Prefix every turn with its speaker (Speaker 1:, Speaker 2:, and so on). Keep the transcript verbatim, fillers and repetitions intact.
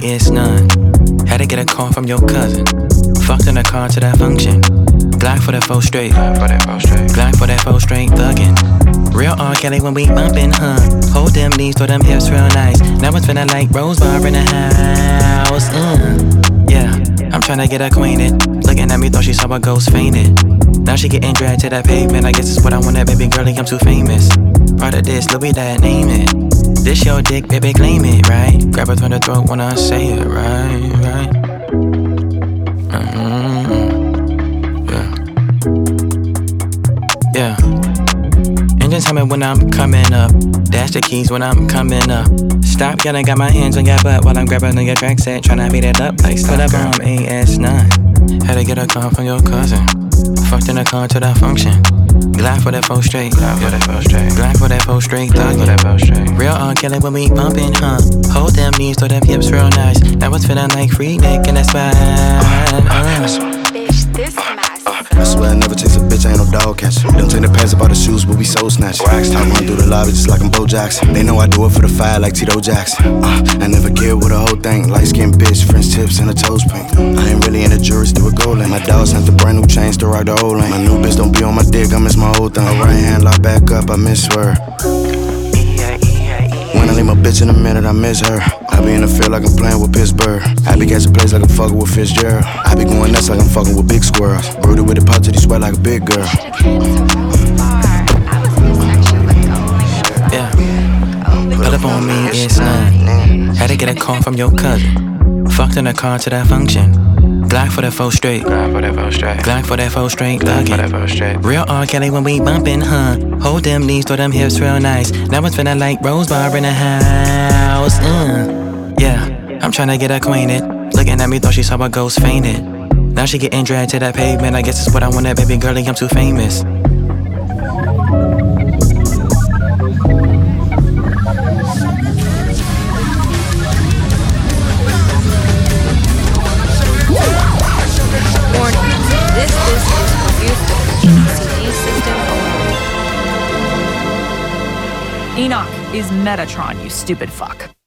Speaker 1: it's none. Had to get a call from your cousin. Fucked in a car to that function. Glock for that four straight. Glock for that four straight thuggin'. Real R. Kelly when we bumpin', huh? Hold them knees, throw them hips real nice. Now it's feeling like Rose Bar in the house. Uh. Yeah, I'm tryna get acquainted. Looking at me, thought she saw a ghost fainted. Now she getting dragged to that pavement. I guess it's what I want, that baby girlie, I'm too famous. Part of this, Louis, that name it. This your dick, baby, claim it, right? Grab her from the throat when I say it, right, right. Mm-hmm. Yeah. Yeah. Engine tell me when I'm coming up. Dash the keys when I'm coming up. Stop yelling, got my hands on your butt while I'm grabbing on your track set, tryna beat it up like split up on A S nine. Had to get a call from your cousin. Fucked in a car to that function. Glock for that four straight. Glock for that four straight. Glock for that four straight. Glock for that four straight. Real R. Kelly when we bumpin', huh? Hold them knees, throw them hips real nice. Now it's feeling like free neck in that spine. Uh.
Speaker 2: Bitch, this mess.
Speaker 3: I swear I never chase a bitch, I ain't no dog catcher. Don't take the pants about the shoes, but we soul snatch. I run through the lobby just like I'm Bo Jackson. They know I do it for the fire like Tito Jackson. uh, I never care with a whole thing. Light skinned bitch, French tips and a toes pink. I ain't really in the jury, still a gold lane. My dog sent the brand new chains to rock the old lane. My new bitch don't be on my dick, I miss my old thing. My right hand lock back up, I miss her. When I leave my bitch in a minute, I miss her. I be in the field like I'm playing with Pittsburgh. I be catching plays like I'm fucking with Fitzgerald. I be going nuts like I'm fucking with big squirrels. Brooded with the pot till he sweat like a big girl.
Speaker 1: Yeah. Pull up on me, it's none. Had to get a call from your cousin. Fucked in a car to that function. Glock for that four straight. Glock for that four straight. Glock for that four straight. Glock for that four straight. Real R. Kelly when we bumpin', huh? Hold them knees, throw them hips real nice. Now it's feeling like Rose Bar in the house. Uh. Yeah, I'm tryna get acquainted. Looking at me, thought she saw a ghost fainted. Now she getting dragged to that pavement. I guess it's what I want, that baby girlie, I'm too famous.
Speaker 2: This is produced with the C D system only.
Speaker 4: Enoch is Metatron, you stupid fuck.